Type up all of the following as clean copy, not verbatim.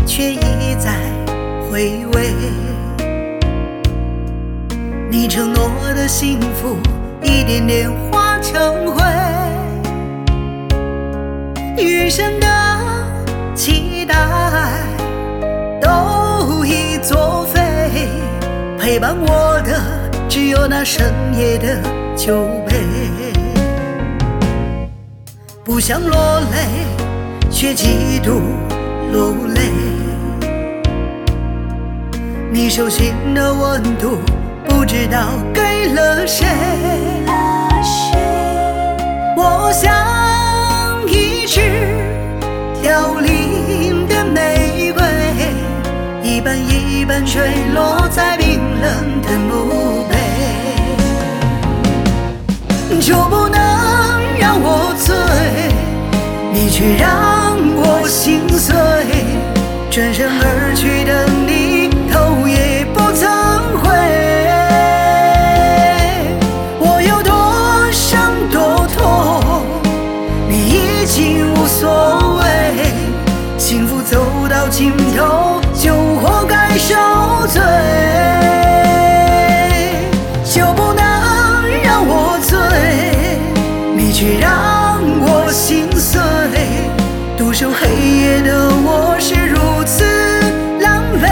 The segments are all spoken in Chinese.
却一再回味。你承诺的幸福，一点点化成灰。余生的期待都已作废，陪伴我的只有那深夜的酒杯。不想落泪，却嫉妒流泪。你手心的温度，不知道给了谁。我像一支凋零的玫瑰，一瓣一瓣坠落在冰冷的墓碑。就不能让我醉，你却让我心碎。转身而去的你，头也不曾回。我有多伤多痛，你已经无所谓。幸福走到尽头，就活该受罪。就不能让我醉，你却让我心碎。独守黑夜的我是如此狼狈，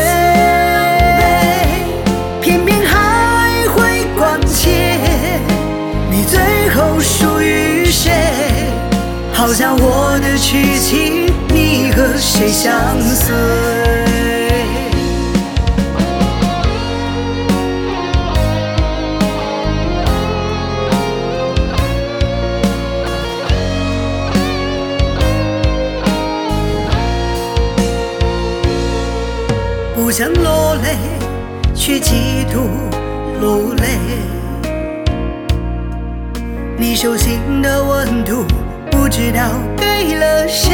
偏偏还会关切你最后属于谁。好像我的痴情，你和谁相随？不想落泪，却嫉妒流泪。你手心的温度，不知道给了谁。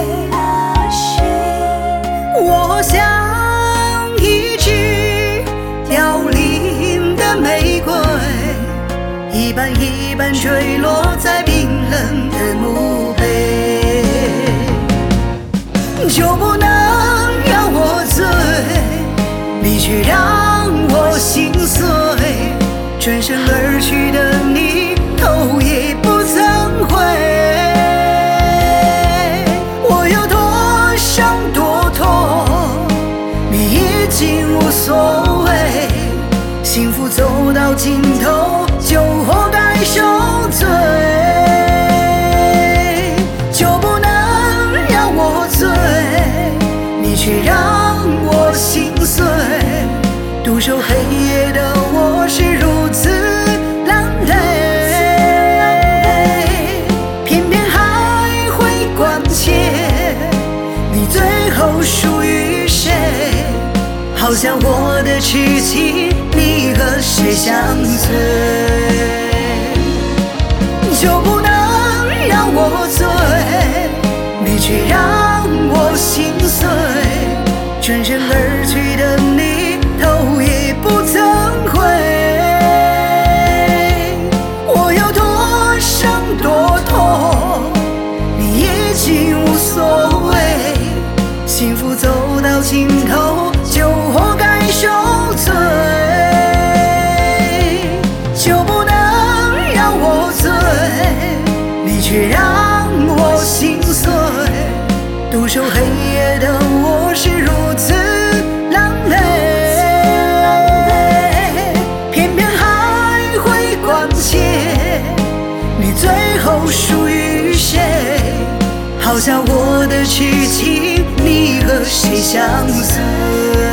我像一支凋零的玫瑰，一瓣一瓣坠落在冰冷的墓碑。就不能让我醉，你却让我心碎。转身而去的你，头也不曾回。我有多伤多痛，你已经无所谓。幸福走到尽头，就活该受罪。就不能让我醉，你却让我心碎。独守黑夜的我是如此狼狈，偏偏还会关切你最后属于谁。好像我的痴情，你和谁相随？就不能让我醉，你却让我心碎。转身而去的你，头也不曾回。我有多伤多痛，你已经无所谓。幸福走到尽头，就活该受罪。就不能让我醉，你却让我心碎。独守黑夜的我是如此狼狈，偏偏还会关切你最后属于谁。好像我的痴情，你和谁相随？